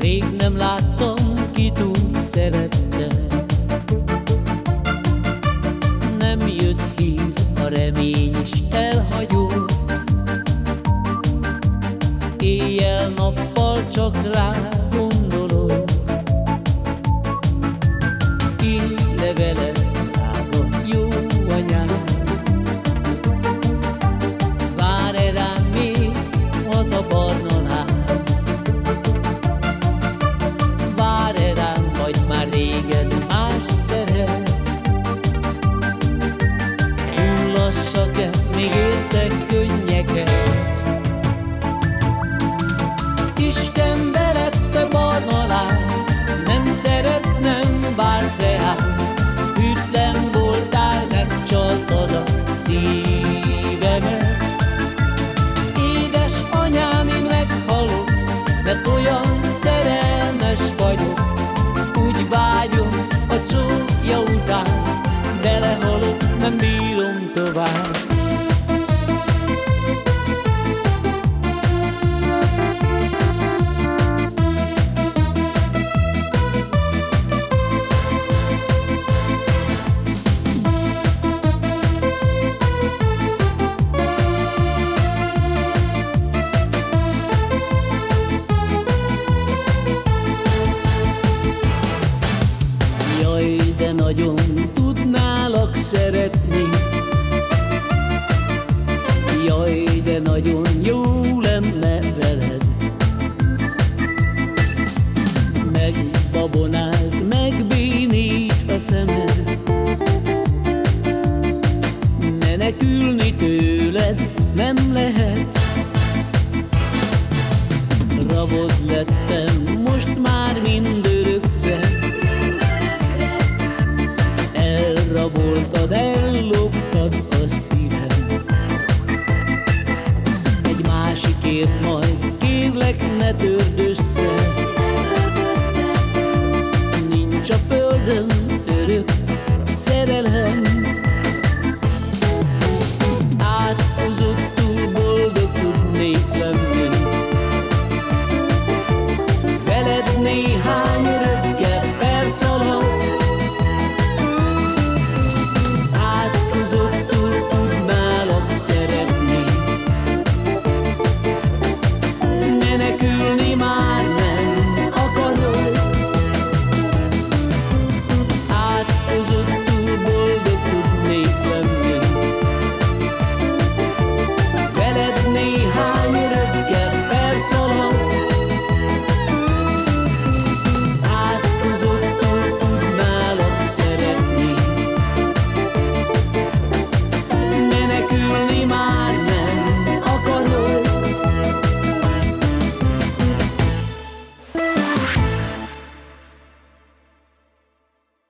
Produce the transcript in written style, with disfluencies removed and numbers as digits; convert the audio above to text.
Rég nem láttam, kit úgy szerettem. Nem jött hír, a remény is elhagyott. Éjjel-nappal csak rá gondolok. Ír levelet, drága jó anyám. Vár-e rám még az a barna láb? Vár-e rám, vagy már régen más szeret? Hullassak-e, még értek könnyeket? Isten verette barna láb, nem szeretsz, nem vársz rá. Hűtlen voltál, megcsaltad a szívemet. Édes anyám, én meghalok, mert olyan szerelmes vagyok. Úgy vágyom a csókja után, belehalok, nem bírom tovább. Jaj, de nagyon tudnálak szeretni. Jaj, de nagyon jó lenne veled. Megbabonáz, megbénít a szemed. Menekülni tőled nem lehet. Rabod lettem most már mindörökre. Elraboltad, elloptad a szívem. Egy másikért majd kérlek, ne törd össze. Nincs a földön örök szerelem. Átkozottul boldog tudnék lenni. Veled néhány